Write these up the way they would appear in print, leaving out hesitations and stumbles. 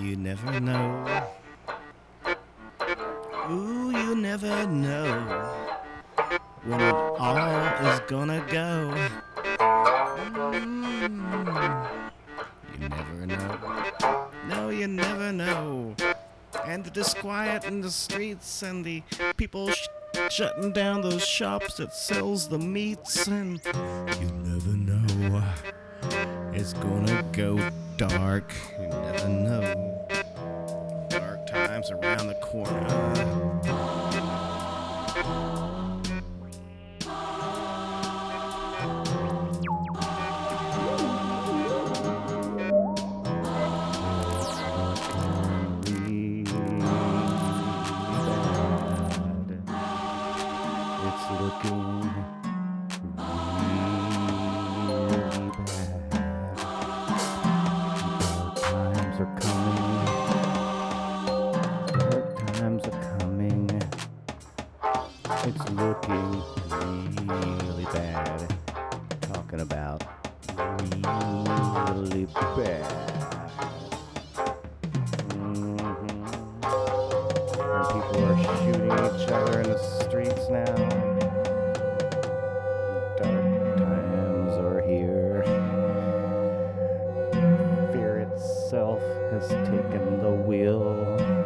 You never know. Ooh, you never know when it all is gonna go. You never know. No, you never know. And the disquiet in the streets and the people shutting down those shops that sells the meats, and you never know. It's gonna go dark. You never know. Dark times around the corner. It's looking really bad. Dark times are coming. Dark times are coming. It's looking really bad. Talking about really bad. And people are shooting each other in the streets now. Dark times are here. Fear itself has taken the wheel.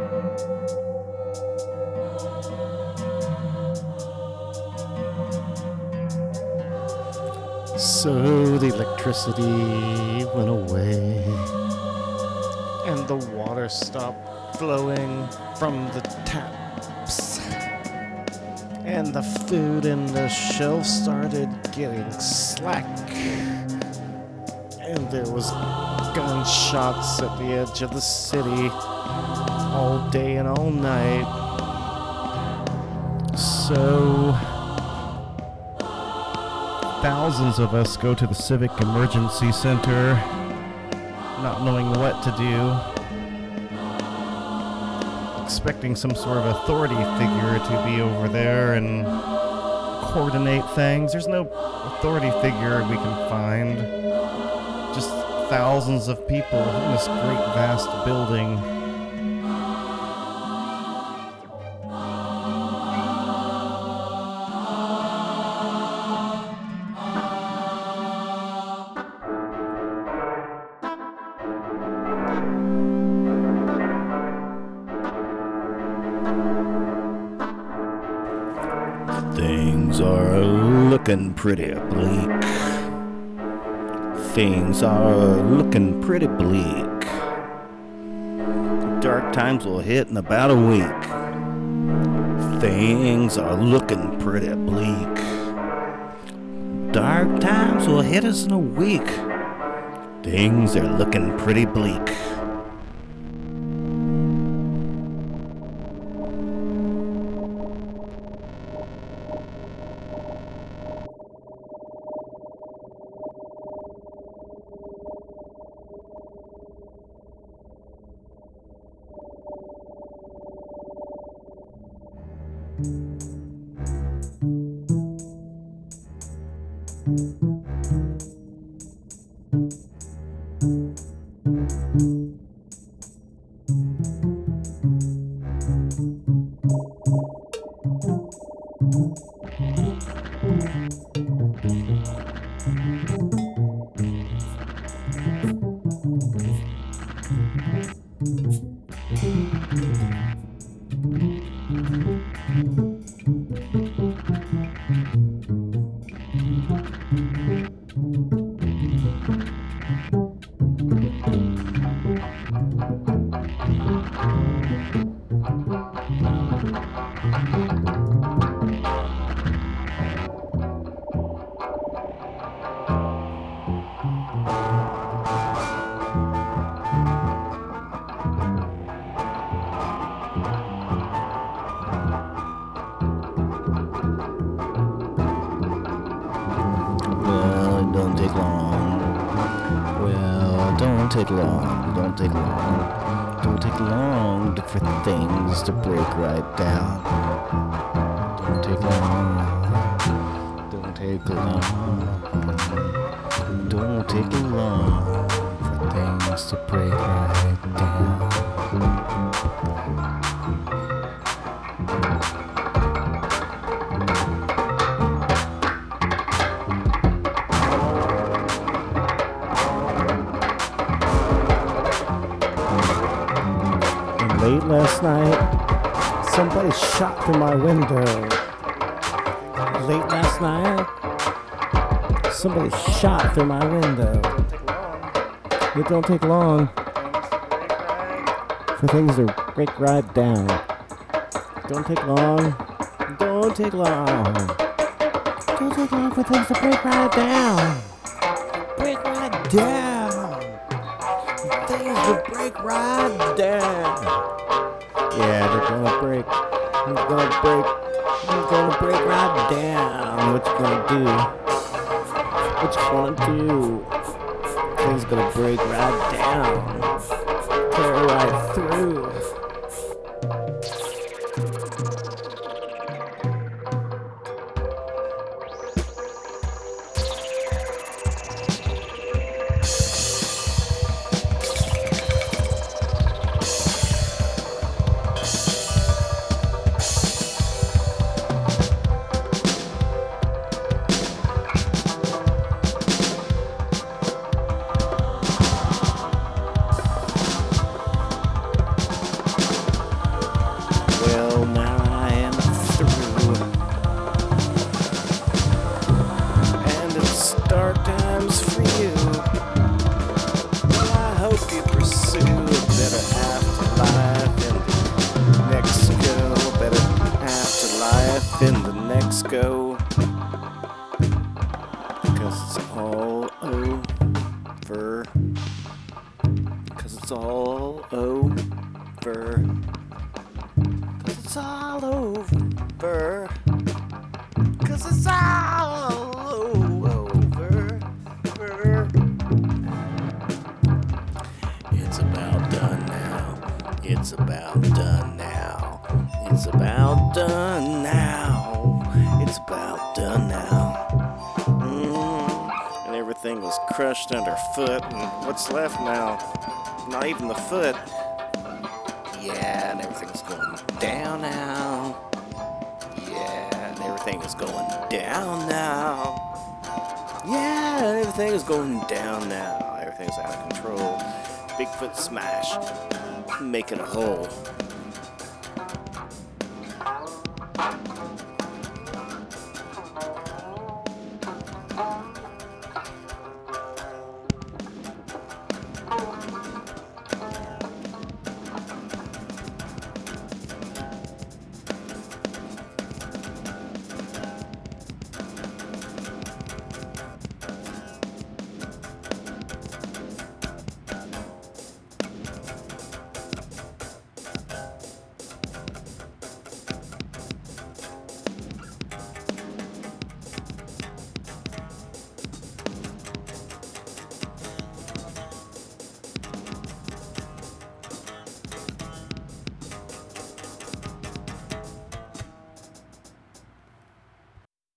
So the electricity went away, and the water stopped flowing from the taps, and the food in the shelf started getting slack, and there was gunshots at the edge of the city all day and all night. So thousands of us go to the Civic Emergency Center, not knowing what to do, expecting some sort of authority figure to be over there and coordinate things. There's no authority figure we can find. Just thousands of people in this great vast building. Things are looking pretty bleak. Things are looking pretty bleak. Dark times will hit in about a week. Things are looking pretty bleak. Dark times will hit us in a week. Things are looking pretty bleak. Don't take long. Don't take long. Don't take long for things to break right down. Don't take long. Don't take long. Don't take long for things to break right down. Late last night, somebody shot through my window. Late last night, somebody shot through my window. It don't take long for things to break right down. Don't take long. Don't take long. Don't take long for things to break right down. Break right down. Things to break right down. Yeah, they're gonna break. They're gonna break. They're gonna break right down. What you gonna do? What you gonna do? Things gonna break right down. Tear right through. Well, now I am through, and it's dark times for you. Well, I hope you pursue a better afterlife in the next go, a better afterlife in the next go, because it's all over, because it's all over. It's all over, 'cause it's all over. It's about done now. It's about done now. It's about done now. It's about done now. And everything was crushed underfoot, and what's left now? Not even the foot. Yeah, and everything's going down now. Yeah, and everything is going down now. Yeah, and everything is going down now. Everything's out of control. Bigfoot smash. Making a hole.